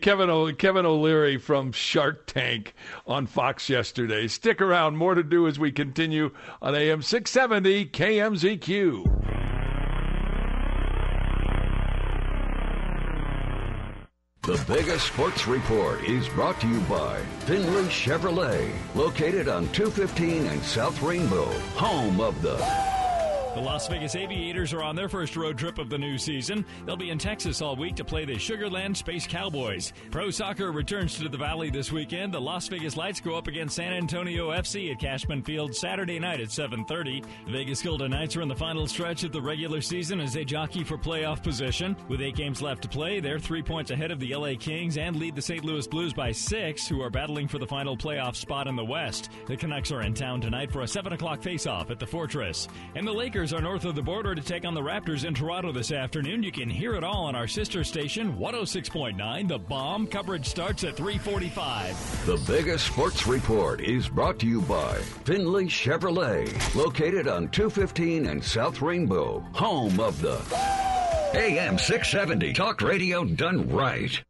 Kevin O'Leary from Shark Tank on Fox yesterday. Stick around. More to do as we continue on AM 670 KMZQ. The biggest sports report is brought to you by Finley Chevrolet, located on 215 and South Rainbow, home of the... The Las Vegas Aviators are on their first road trip of the new season. They'll be in Texas all week to play the Sugar Land Space Cowboys. Pro soccer returns to the Valley this weekend. The Las Vegas Lights go up against San Antonio FC at Cashman Field Saturday night at 7:30. The Vegas Golden Knights are in the final stretch of the regular season as they jockey for playoff position. With 8 games left to play, they're 3 points ahead of the LA Kings and lead the St. Louis Blues by 6, who are battling for the final playoff spot in the West. The Canucks are in town tonight for a 7 o'clock face-off at the Fortress. And the Lakers are north of the border to take on the Raptors in Toronto this afternoon. You can hear it all on our sister station, 106.9. The Bomb. Coverage starts at 3:45. The biggest sports report is brought to you by Finley Chevrolet, located on 215 and South Rainbow, home of the AM 670 Talk Radio done right.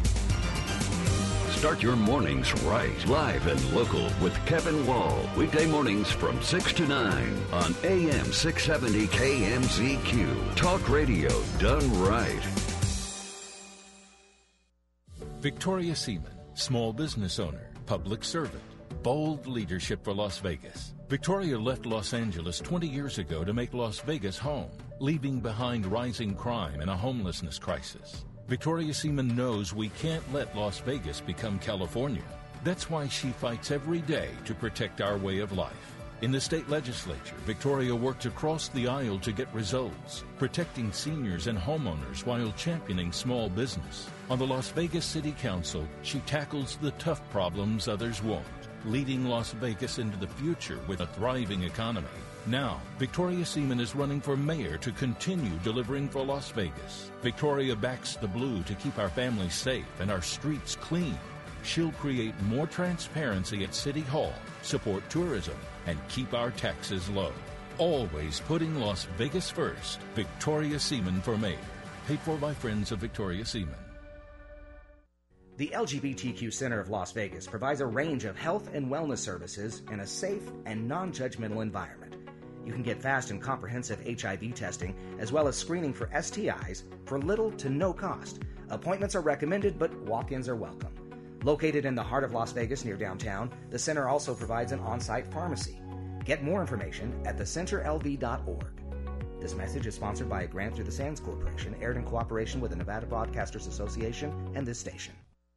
Start your mornings right. Live and local with Kevin Wall. Weekday mornings from 6 to 9 on AM 670 KMZQ. Talk Radio done right. Victoria Seaman, small business owner, public servant, bold leadership for Las Vegas. Victoria left Los Angeles 20 years ago to make Las Vegas home, leaving behind rising crime and a homelessness crisis. Victoria Seaman knows we can't let Las Vegas become California. That's why she fights every day to protect our way of life. In the state legislature, Victoria worked across the aisle to get results, protecting seniors and homeowners while championing small business. On the Las Vegas City Council, she tackles the tough problems others won't, leading Las Vegas into the future with a thriving economy. Now, Victoria Seaman is running for mayor to continue delivering for Las Vegas. Victoria backs the blue to keep our families safe and our streets clean. She'll create more transparency at City Hall, support tourism, and keep our taxes low. Always putting Las Vegas first. Victoria Seaman for mayor. Paid for by Friends of Victoria Seaman. The LGBTQ Center of Las Vegas provides a range of health and wellness services in a safe and non-judgmental environment. You can get fast and comprehensive HIV testing as well as screening for STIs for little to no cost. Appointments are recommended, but walk-ins are welcome. Located in the heart of Las Vegas near downtown, the center also provides an on-site pharmacy. Get more information at thecenterlv.org. This message is sponsored by a grant through the Sands Corporation, aired in cooperation with the Nevada Broadcasters Association and this station.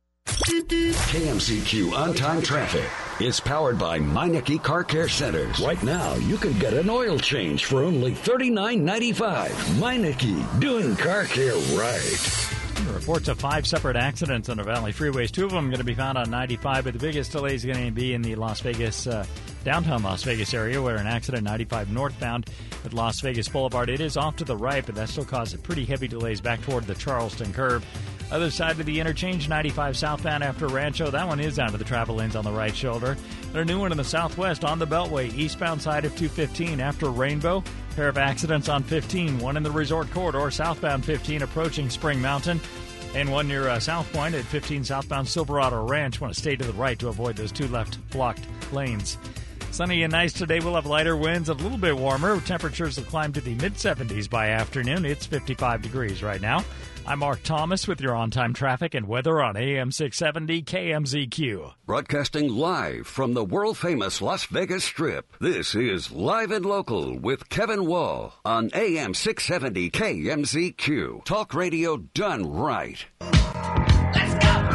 KMCQ On-Time Traffic is powered by Meineke Car Care Centers. Right now, you can get an oil change for only $39.95. Meineke, doing car care right. Reports of 5 separate accidents on the Valley freeways. 2 of them going to be found on 95, but the biggest delay is going to be in the Las Vegas, downtown Las Vegas area, where an accident 95 northbound at Las Vegas Boulevard. It is off to the right, but that still causes pretty heavy delays back toward the Charleston curve. Other side of the interchange, 95 southbound after Rancho. That one is out of the travel lanes on the right shoulder. There's a new one in the southwest on the Beltway, eastbound side of 215 after Rainbow. Pair of accidents on 15, one in the resort corridor, southbound 15 approaching Spring Mountain, and one near South Point at 15 southbound Silverado Ranch. Want to stay to the right to avoid those 2 left blocked lanes. Sunny and nice today. We'll have lighter winds, a little bit warmer. Temperatures will climb to the mid-70s by afternoon. It's 55 degrees right now. I'm Mark Thomas with your on-time traffic and weather on AM 670 KMZQ. Broadcasting live from the world-famous Las Vegas Strip, this is Live and Local with Kevin Wall on AM 670 KMZQ. Talk radio done right. Let's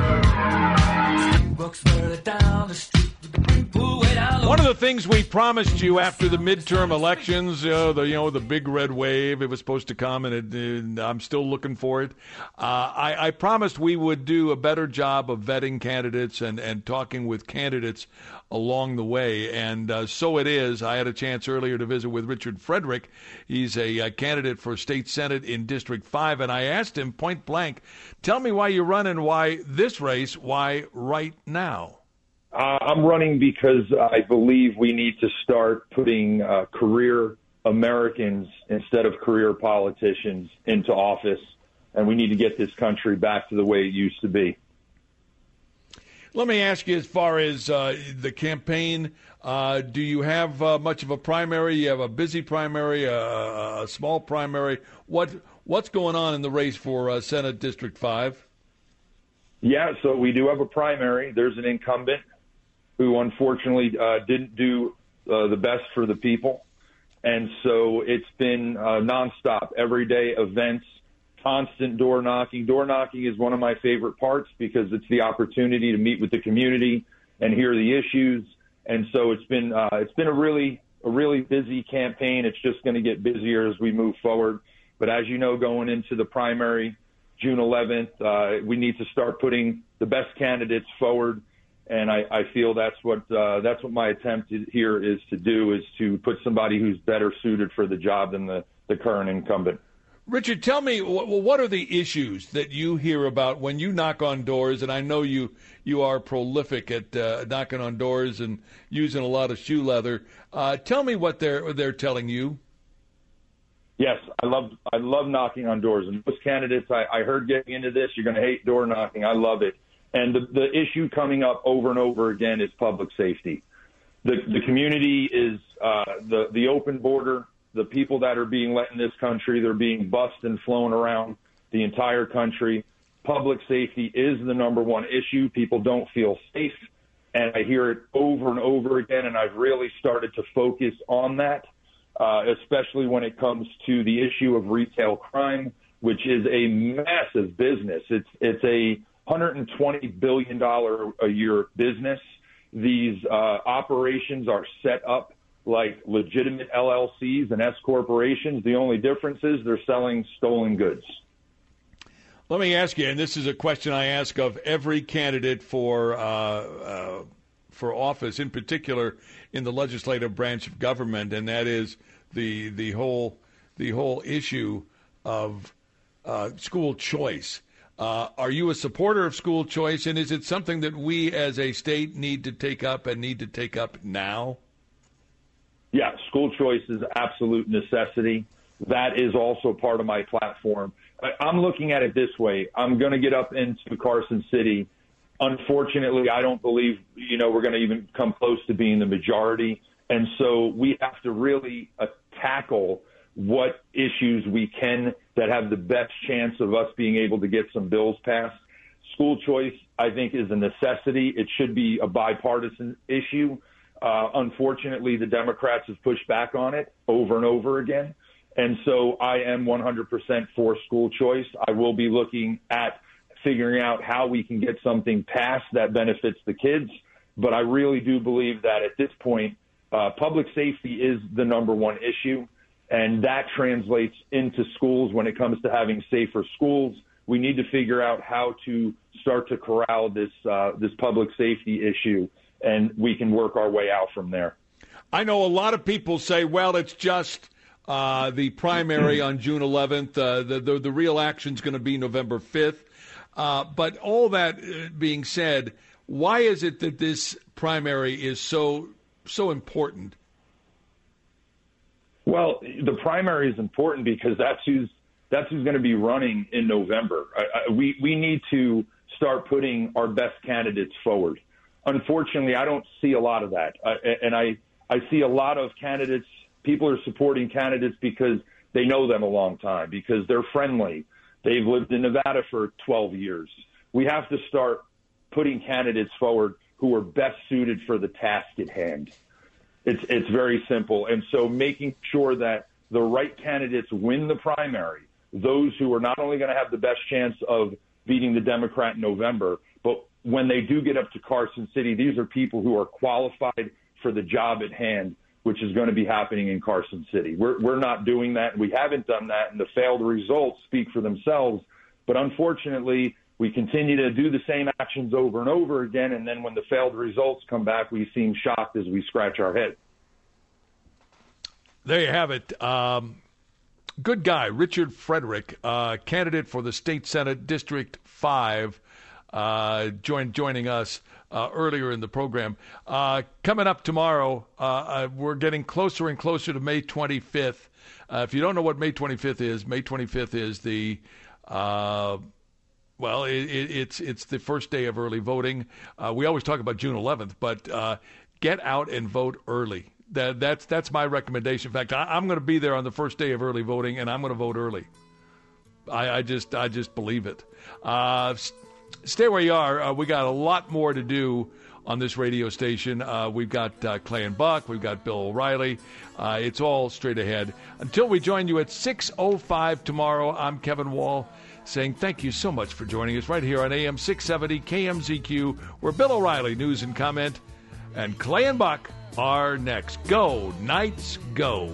go! Walks further down the street. One of the things we promised you after the midterm elections, the big red wave, it was supposed to come, and I'm still looking for it. I promised we would do a better job of vetting candidates and talking with candidates along the way, and so it is. I had a chance earlier to visit with Richard Frederick. He's a candidate for state senate in District 5, and I asked him point blank, tell me why you run and why this race, why right now? I'm running because I believe we need to start putting career Americans instead of career politicians into office, and we need to get this country back to the way it used to be. Let me ask you, as far as the campaign, do you have much of a primary? You have a busy primary, a small primary. What's going on in the race for Senate District 5? Yeah, so we do have a primary. There's an incumbent who unfortunately didn't do the best for the people. And so it's been nonstop, everyday events, constant door knocking. Door knocking is one of my favorite parts because it's the opportunity to meet with the community and hear the issues. And so it's been a really busy campaign. It's just going to get busier as we move forward. But as you know, going into the primary, June 11th, we need to start putting the best candidates forward. And I feel that's what my attempt here is to do, is to put somebody who's better suited for the job than the current incumbent. Richard, tell me, what are the issues that you hear about when you knock on doors? And I know you are prolific at knocking on doors and using a lot of shoe leather. Tell me what they're telling you. Yes, I love knocking on doors. And most candidates, I heard getting into this, you're going to hate door knocking. I love it. And the issue coming up over and over again is public safety. The community is the open border. The people that are being let in this country, they're being bussed and flown around the entire country. Public safety is the number one issue. People don't feel safe. And I hear it over and over again, and I've really started to focus on that, especially when it comes to the issue of retail crime, which is a massive business. It's a $120 billion a year business. These operations are set up like legitimate LLCs and S corporations. The only difference is they're selling stolen goods. Let me ask you, and this is a question I ask of every candidate for office, in particular in the legislative branch of government, and that is the whole issue of school choice. Are you a supporter of school choice, and is it something that we as a state need to take up now? Yeah, school choice is absolute necessity. That is also part of my platform. I'm looking at it this way. I'm going to get up into Carson City. Unfortunately, I don't believe, we're going to even come close to being the majority. And so we have to really tackle what issues we can that have the best chance of us being able to get some bills passed. School choice, I think, is a necessity. It should be a bipartisan issue. Unfortunately, the Democrats have pushed back on it over and over again. And so I am 100% for school choice. I will be looking at figuring out how we can get something passed that benefits the kids. But I really do believe that at this point, public safety is the number one issue. And that translates into schools when it comes to having safer schools. We need to figure out how to start to corral this public safety issue, and we can work our way out from there. I know a lot of people say, well, it's just the primary on June 11th. The real action's going to be November 5th. But all that being said, why is it that this primary is so important? Well, the primary is important because that's who's going to be running in November. We need to start putting our best candidates forward. Unfortunately, I don't see a lot of that. And I see a lot of candidates, people are supporting candidates because they know them a long time, because they're friendly. They've lived in Nevada for 12 years. We have to start putting candidates forward who are best suited for the task at hand. It's very simple. And so making sure that the right candidates win the primary, those who are not only going to have the best chance of beating the Democrat in November, but when they do get up to Carson City, these are people who are qualified for the job at hand, which is going to be happening in Carson City. We're not doing that. We haven't done that, and the failed results speak for themselves. But unfortunately, we continue to do the same actions over and over again, and then when the failed results come back, we seem shocked as we scratch our head. There you have it. Good guy, Richard Frederick, candidate for the State Senate District 5, joining us earlier in the program. Coming up tomorrow, we're getting closer and closer to May 25th. If you don't know what May 25th is the Well, it's the first day of early voting. We always talk about June 11th, but get out and vote early. That's my recommendation. In fact, I'm going to be there on the first day of early voting, and I'm going to vote early. I just believe it. Stay where you are. We got a lot more to do on this radio station. We've got Clay and Buck. We've got Bill O'Reilly. It's all straight ahead. Until we join you at 6:05 tomorrow, I'm Kevin Wall, saying thank you so much for joining us right here on AM 670 KMZQ, where Bill O'Reilly, news and comment, and Clay and Buck are next. Go, Knights, go.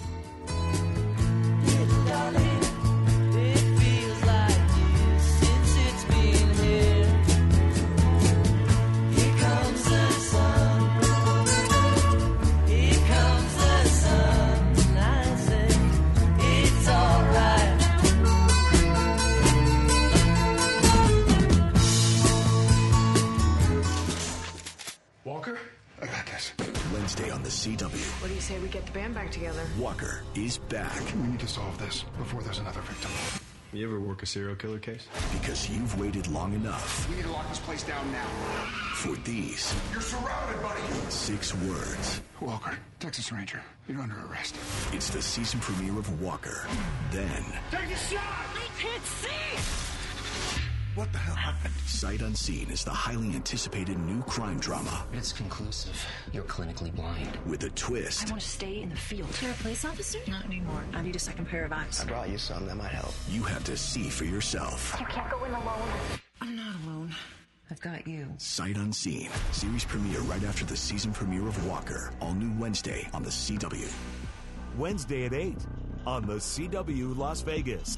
Wednesday on the CW. What do you say we get the band back together? Walker is back. We need to solve this before there's another victim. You ever work a serial killer case? Because you've waited long enough. We need to lock this place down now. For these. You're surrounded, buddy. 6 words. Walker, Texas Ranger, you're under arrest. It's the season premiere of Walker. Then. Take a shot! I can't see! What the hell happened? Sight Unseen is the highly anticipated new crime drama. It's conclusive. You're clinically blind. With a twist. I want to stay in the field. You're a police officer? Not anymore. I need a second pair of eyes. I brought you some. That might help. You have to see for yourself. You can't go in alone. I'm not alone. I've got you. Sight Unseen. Series premiere right after the season premiere of Walker. All new Wednesday on the CW. Wednesday at 8 on the CW Las Vegas.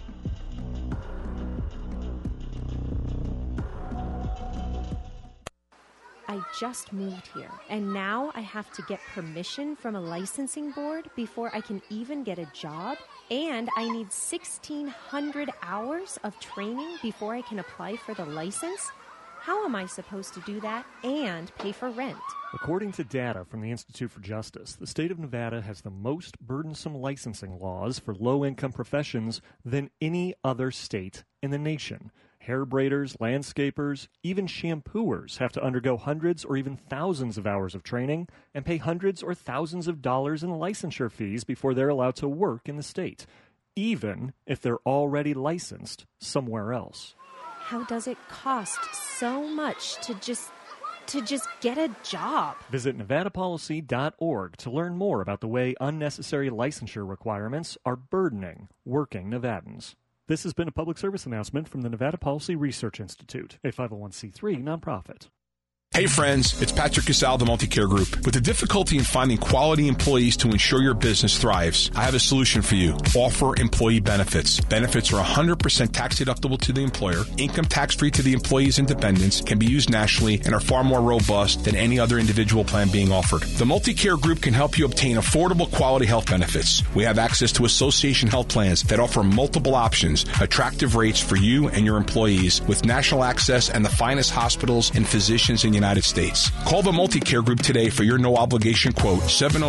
I just moved here, and now I have to get permission from a licensing board before I can even get a job, and I need 1,600 hours of training before I can apply for the license? How am I supposed to do that and pay for rent? According to data from the Institute for Justice, the state of Nevada has the most burdensome licensing laws for low-income professions than any other state in the nation. Hair braiders, landscapers, even shampooers have to undergo hundreds or even thousands of hours of training and pay hundreds or thousands of dollars in licensure fees before they're allowed to work in the state, even if they're already licensed somewhere else. How does it cost so much to just get a job? Visit NevadaPolicy.org to learn more about the way unnecessary licensure requirements are burdening working Nevadans. This has been a public service announcement from the Nevada Policy Research Institute, a 501c3 nonprofit. Hey friends, it's Patrick Casal of the Multicare Group. With the difficulty in finding quality employees to ensure your business thrives, I have a solution for you. Offer employee benefits. Benefits are 100% tax deductible to the employer, income tax free to the employee's and dependents, can be used nationally, and are far more robust than any other individual plan being offered. The Multicare Group can help you obtain affordable quality health benefits. We have access to association health plans that offer multiple options, attractive rates for you and your employees, with national access and the finest hospitals and physicians in the United States. Call the Multicare Group today for your no-obligation quote,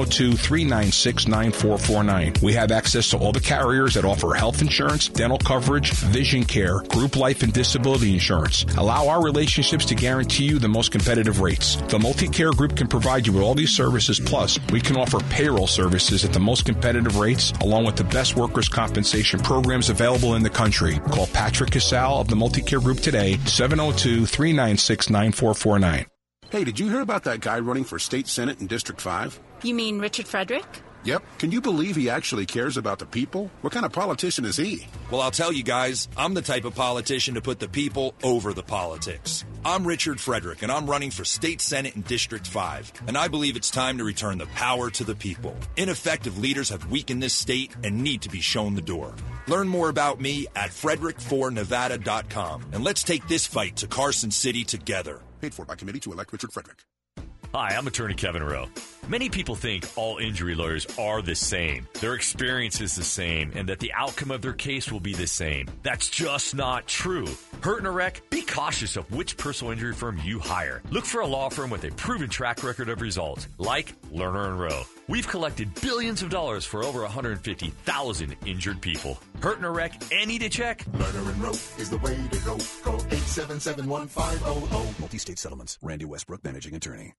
702-396-9449. We have access to all the carriers that offer health insurance, dental coverage, vision care, group life, and disability insurance. Allow our relationships to guarantee you the most competitive rates. The Multicare Group can provide you with all these services, plus we can offer payroll services at the most competitive rates, along with the best workers' compensation programs available in the country. Call Patrick Casal of the Multicare Group today, 702-396-9449. Hey, did you hear about that guy running for state senate in District 5? You mean Richard Frederick? Yep. Can you believe he actually cares about the people? What kind of politician is he? Well, I'll tell you guys, I'm the type of politician to put the people over the politics. I'm Richard Frederick, and I'm running for state senate in District 5. And I believe it's time to return the power to the people. Ineffective leaders have weakened this state and need to be shown the door. Learn more about me at frederick4nevada.com. And let's take this fight to Carson City together. Paid for by committee to elect Richard Frederick. Hi, I'm attorney Kevin Rowe. Many people think all injury lawyers are the same, their experience is the same, and that the outcome of their case will be the same. That's just not true. Hurt in a wreck? Be cautious of which personal injury firm you hire. Look for a law firm with a proven track record of results, like Lerner & Rowe. We've collected billions of dollars for over 150,000 injured people. Hurt in a wreck and need a check? Lerner and Rowe is the way to go. Call 877-1500. Multi-state settlements. Randy Westbrook, managing attorney.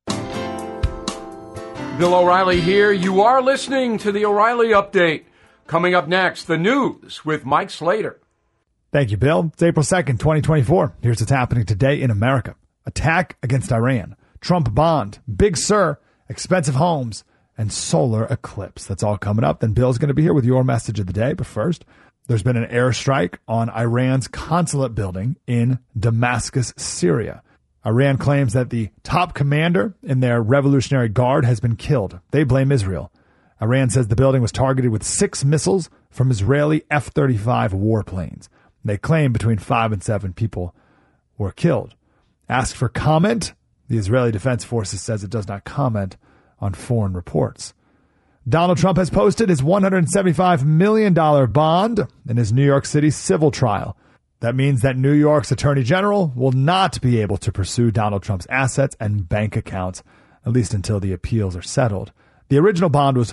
Bill O'Reilly here. You are listening to the O'Reilly Update. Coming up next, the news with Mike Slater. Thank you, Bill. It's April 2nd, 2024. Here's what's happening today in America. Attack against Iran. Trump bond. Big Sur. Expensive homes. And solar eclipse. That's all coming up. Then Bill's going to be here with your message of the day. But first, there's been an airstrike on Iran's consulate building in Damascus, Syria. Iran claims that the top commander in their Revolutionary Guard has been killed. They blame Israel. Iran says the building was targeted with 6 missiles from Israeli F-35 warplanes. They claim between 5 and 7 people were killed. Asked for comment, the Israeli Defense Forces says it does not comment on foreign reports. Donald Trump has posted his $175 million bond in his New York City civil trial. That means that New York's Attorney General will not be able to pursue Donald Trump's assets and bank accounts, at least until the appeals are settled. The original bond was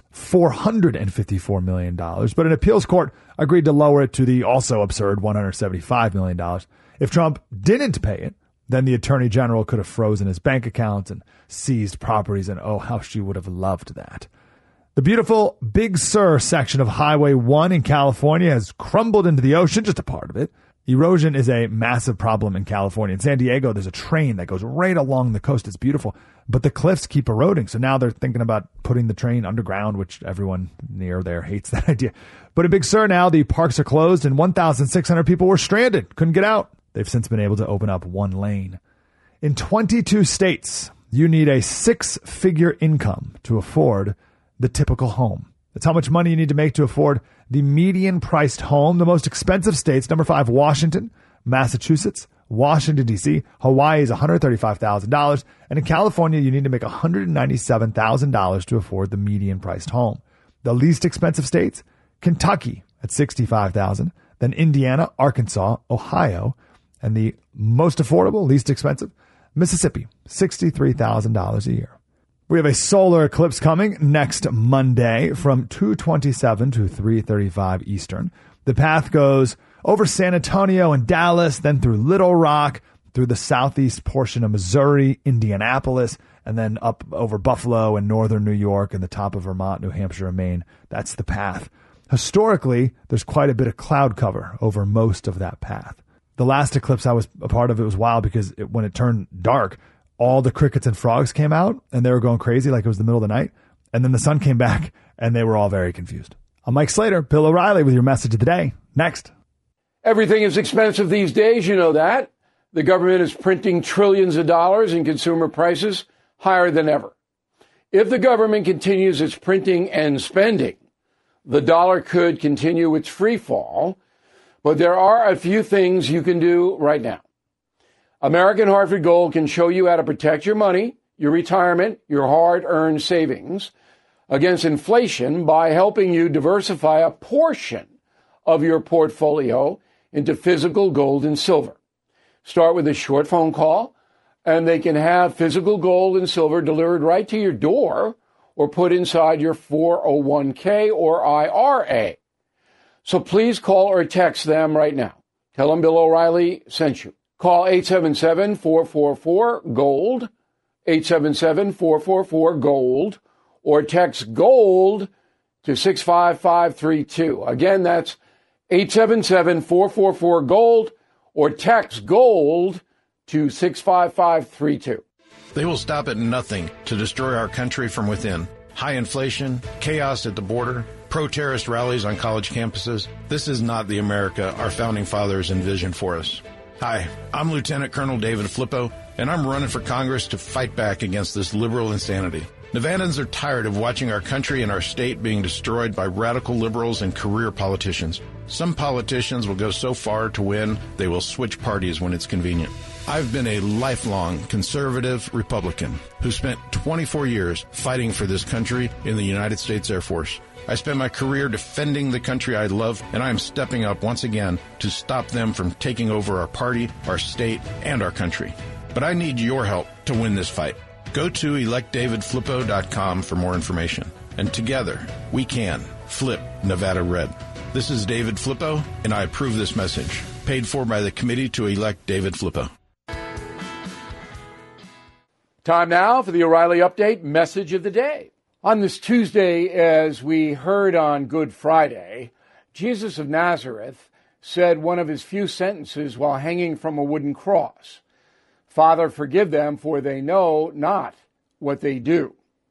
$454 million, but an appeals court agreed to lower it to the also absurd $175 million. If Trump didn't pay it, then the Attorney General could have frozen his bank accounts and seized properties, and oh, how she would have loved that. The beautiful Big Sur section of Highway 1 in California has crumbled into the ocean, just a part of it. Erosion is a massive problem in California. In San Diego, there's a train that goes right along the coast. It's beautiful, but the cliffs keep eroding. So now they're thinking about putting the train underground, which everyone near there hates that idea. But in Big Sur now, the parks are closed and 1,600 people were stranded, couldn't get out. They've since been able to open up one lane. In 22 states, you need a 6-figure income to afford the typical home. That's how much money you need to make to afford the median-priced home. The most expensive states, number 5, Washington, Massachusetts, Washington, D.C., Hawaii is $135,000, and in California, you need to make $197,000 to afford the median-priced home. The least expensive states, Kentucky at $65,000, then Indiana, Arkansas, Ohio, and the most affordable, least expensive, Mississippi, $63,000 a year. We have a solar eclipse coming next Monday from 2:27 to 3:35 Eastern. The path goes over San Antonio and Dallas, then through Little Rock, through the southeast portion of Missouri, Indianapolis, and then up over Buffalo and northern New York and the top of Vermont, New Hampshire, and Maine. That's the path. Historically, there's quite a bit of cloud cover over most of that path. The last eclipse I was a part of, it was wild because when it turned dark, all the crickets and frogs came out and they were going crazy like it was the middle of the night. And then the sun came back and they were all very confused. I'm Mike Slater, Bill O'Reilly with your message of the day. Next. Everything is expensive these days, you know that. The government is printing trillions of dollars and consumer prices higher than ever. If the government continues its printing and spending, the dollar could continue its free fall. But there are a few things you can do right now. American Hartford Gold can show you how to protect your money, your retirement, your hard-earned savings against inflation by helping you diversify a portion of your portfolio into physical gold and silver. Start with a short phone call, and they can have physical gold and silver delivered right to your door or put inside your 401k or IRA. So please call or text them right now. Tell them Bill O'Reilly sent you. Call 877-444-GOLD, 877-444-GOLD, or text GOLD to 65532. Again, that's 877-444-GOLD, or text GOLD to 65532. They will stop at nothing to destroy our country from within. High inflation, chaos at the border, pro-terrorist rallies on college campuses. This is not the America our founding fathers envisioned for us. Hi, I'm Lieutenant Colonel David Flippo, and I'm running for Congress to fight back against this liberal insanity. Nevadans are tired of watching our country and our state being destroyed by radical liberals and career politicians. Some politicians will go so far to win, they will switch parties when it's convenient. I've been a lifelong conservative Republican who spent 24 years fighting for this country in the United States Air Force. I spent my career defending the country I love, and I am stepping up once again to stop them from taking over our party, our state, and our country. But I need your help to win this fight. Go to electdavidflippo.com for more information. And together, we can flip Nevada red. This is David Flippo, and I approve this message. Paid for by the committee to elect David Flippo. Time now for the O'Reilly Update message of the day. On this Tuesday, as we heard on Good Friday, Jesus of Nazareth said one of his few sentences while hanging from a wooden cross. Father, forgive them, for they know not what they do.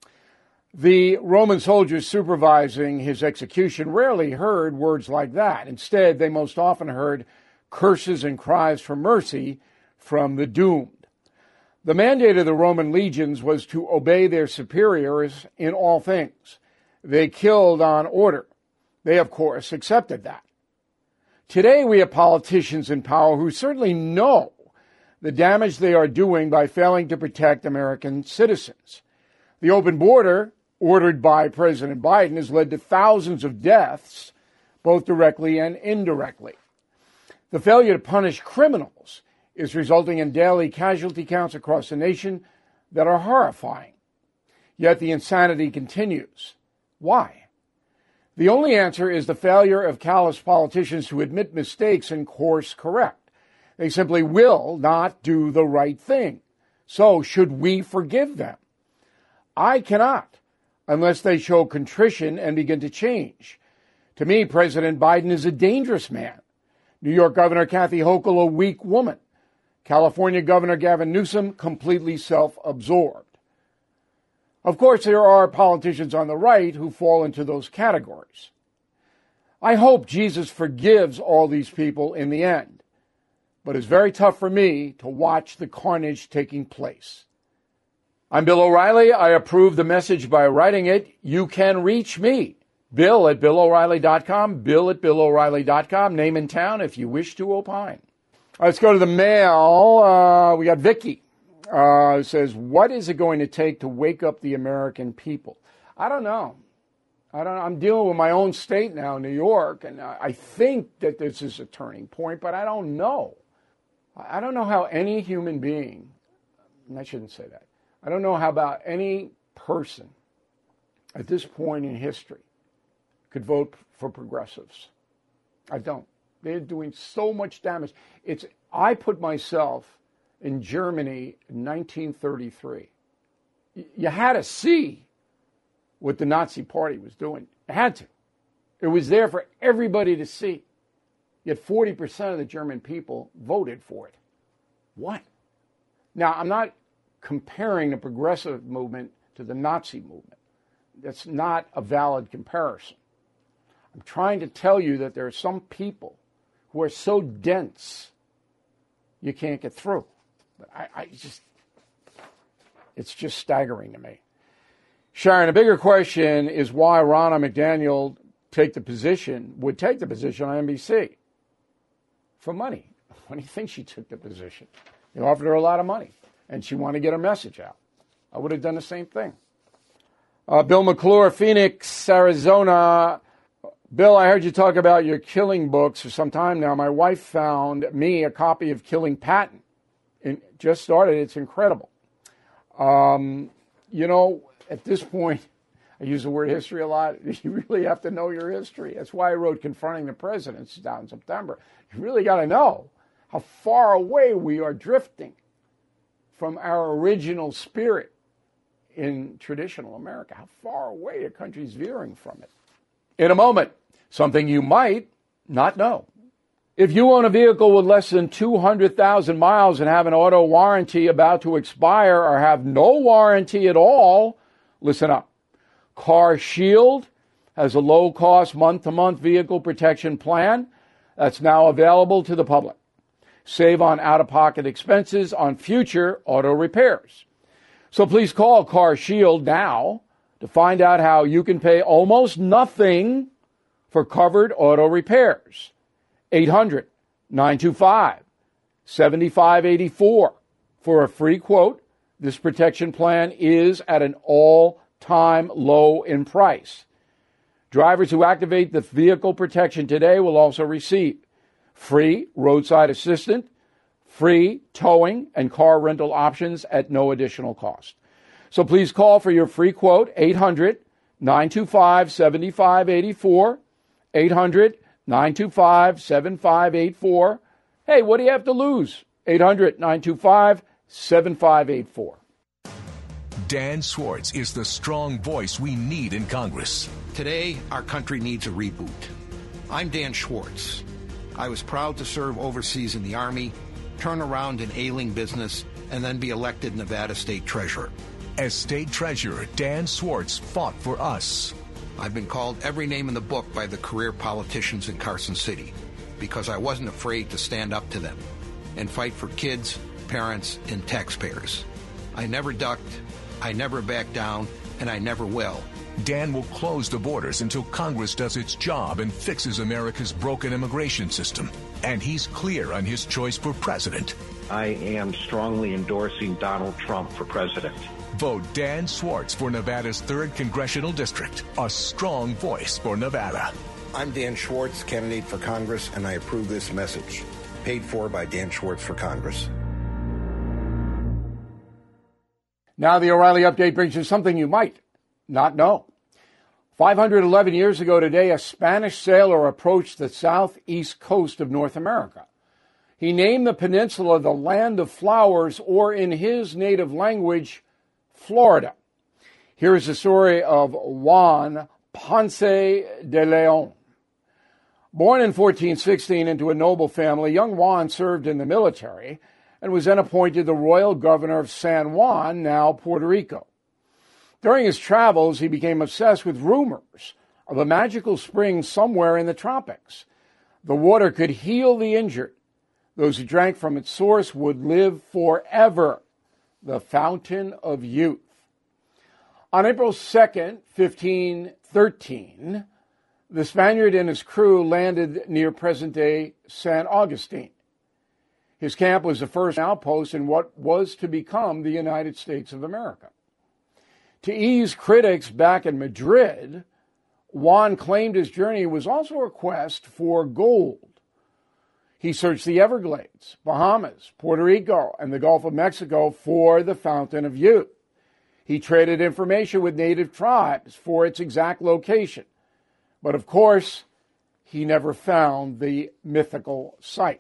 The Roman soldiers supervising his execution rarely heard words like that. Instead, they most often heard curses and cries for mercy from the doomed. The mandate of the Roman legions was to obey their superiors in all things. They killed on order. They, of course, accepted that. Today, we have politicians in power who certainly know the damage they are doing by failing to protect American citizens. The open border, ordered by President Biden, has led to thousands of deaths, both directly and indirectly. The failure to punish criminals is resulting in daily casualty counts across the nation that are horrifying. Yet the insanity continues. Why? The only answer is the failure of callous politicians to admit mistakes and course correct. They simply will not do the right thing. So should we forgive them? I cannot, unless they show contrition and begin to change. To me, President Biden is a dangerous man. New York Governor Kathy Hochul, a weak woman. California Governor Gavin Newsom, completely self-absorbed. Of course, there are politicians on the right who fall into those categories. I hope Jesus forgives all these people in the end, but it's very tough for me to watch the carnage taking place. I'm Bill O'Reilly. I approve the message by writing it. You can reach me, Bill at BillO'Reilly.com, Bill at BillO'Reilly.com, name and town if you wish to opine. Let's go to the mail. We got Vicky. Says, what is it going to take to wake up the American people? I don't know. I'm dealing with my own state now, New York, and I think that this is a turning point, but I don't know. I don't know how any human being, and I shouldn't say that, I don't know how about any person at this point in history could vote for progressives. I don't. They're doing so much damage. I put myself in Germany in 1933. You had to see what the Nazi Party was doing. You had to. It was there for everybody to see. Yet 40% of the German people voted for it. What? Now, I'm not comparing the progressive movement to the Nazi movement. That's not a valid comparison. I'm trying to tell you that there are some people who are so dense you can't get through. But it's just staggering to me. Sharon, a bigger question is why Ronna McDaniel would take the position on NBC. For money. Why do you think she took the position? They offered her a lot of money, and she wanted to get her message out. I would have done the same thing. Bill McClure, Phoenix, Arizona. Bill, I heard you talk about your killing books for some time now. My wife found me a copy of Killing Patton. It just started. It's incredible. At this point, I use the word history a lot. You really have to know your history. That's why I wrote Confronting the Presidents down in September. You really got to know how far away we are drifting from our original spirit in traditional America, how far away the country's veering from it. In a moment, something you might not know. If you own a vehicle with less than 200,000 miles and have an auto warranty about to expire or have no warranty at all, listen up. Car Shield has a low-cost month-to-month vehicle protection plan that's now available to the public. Save on out-of-pocket expenses on future auto repairs. So please call Car Shield now to find out how you can pay almost nothing for covered auto repairs. 800-925-7584 for a free quote. This protection plan is at an all-time low in price. Drivers who activate the vehicle protection today will also receive free roadside assistance, free towing, and car rental options at no additional cost. So please call for your free quote, 800-925-7584. 800-925-7584. Hey, what do you have to lose? 800-925-7584. Dan Schwartz is the strong voice we need in Congress. Today, our country needs a reboot. I'm Dan Schwartz. I was proud to serve overseas in the Army, turn around an ailing business, and then be elected Nevada State Treasurer. As State Treasurer, Dan Schwartz fought for us. I've been called every name in the book by the career politicians in Carson City because I wasn't afraid to stand up to them and fight for kids, parents, and taxpayers. I never ducked, I never backed down, and I never will. Dan will close the borders until Congress does its job and fixes America's broken immigration system. And he's clear on his choice for president. I am strongly endorsing Donald Trump for president. Vote Dan Schwartz for Nevada's 3rd Congressional District, a strong voice for Nevada. I'm Dan Schwartz, candidate for Congress, and I approve this message. Paid for by Dan Schwartz for Congress. Now the O'Reilly Update brings you something you might not know. 511 years ago today, a Spanish sailor approached the southeast coast of North America. He named the peninsula the Land of Flowers, or in his native language, Florida. Here is the story of Juan Ponce de Leon. Born in 1416 into a noble family, young Juan served in the military and was then appointed the royal governor of San Juan, now Puerto Rico. During his travels, he became obsessed with rumors of a magical spring somewhere in the tropics. The water could heal the injured. Those who drank from its source would live forever. The Fountain of Youth. On April 2nd, 1513, the Spaniard and his crew landed near present-day San Agustin. His camp was the first outpost in what was to become the United States of America. To ease critics back in Madrid, Juan claimed his journey was also a quest for gold. He searched the Everglades, Bahamas, Puerto Rico, and the Gulf of Mexico for the Fountain of Youth. He traded information with native tribes for its exact location. But of course, he never found the mythical site.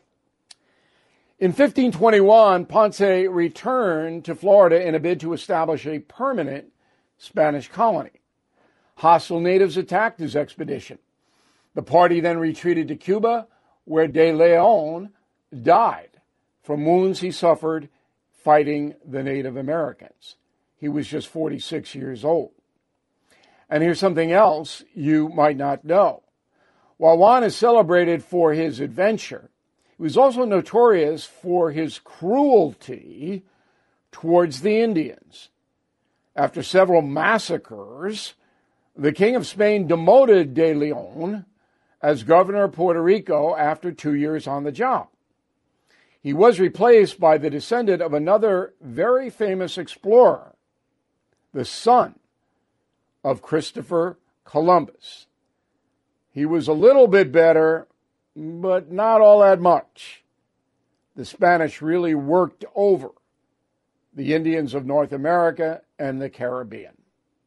In 1521, Ponce returned to Florida in a bid to establish a permanent Spanish colony. Hostile natives attacked his expedition. The party then retreated to Cuba, where De Leon died from wounds he suffered fighting the Native Americans. He was just 46 years old. And here's something else you might not know. While Juan is celebrated for his adventure, he was also notorious for his cruelty towards the Indians. After several massacres, the King of Spain demoted De Leon as governor of Puerto Rico after 2 years on the job. He was replaced by the descendant of another very famous explorer, the son of Christopher Columbus. He was a little bit better, but not all that much. The Spanish really worked over the Indians of North America and the Caribbean.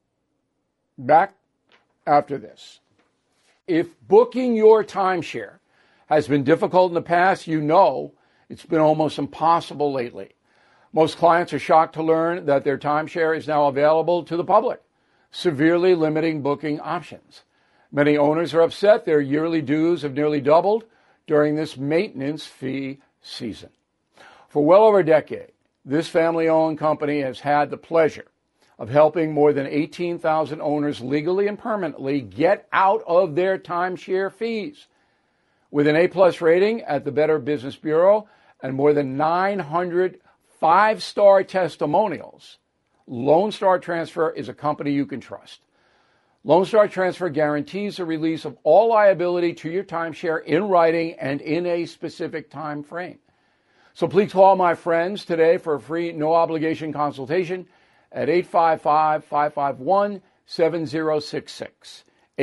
Back after this. If booking your timeshare has been difficult in the past, you know it's been almost impossible lately. Most clients are shocked to learn that their timeshare is now available to the public, severely limiting booking options. Many owners are upset their yearly dues have nearly doubled during this maintenance fee season. For well over a decade, this family-owned company has had the pleasure of helping more than 18,000 owners legally and permanently get out of their timeshare fees. With an A-plus rating at the Better Business Bureau and more than 900 five-star testimonials, Lone Star Transfer is a company you can trust. Lone Star Transfer guarantees the release of all liability to your timeshare in writing and in a specific time frame. So please call my friends today for a free, no-obligation consultation at 855-551-7066,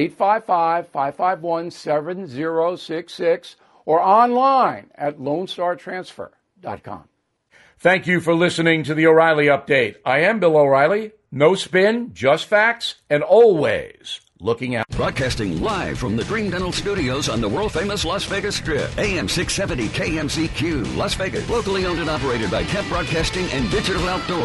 855-551-7066, or online at LoneStarTransfer.com. Thank you for listening to the O'Reilly Update. I am Bill O'Reilly. No spin, just facts, and always looking out. Broadcasting live from the Dream Dental Studios on the world-famous Las Vegas Strip. AM 670 KMZQ, Las Vegas. Locally owned and operated by Kemp Broadcasting and Digital Outdoor.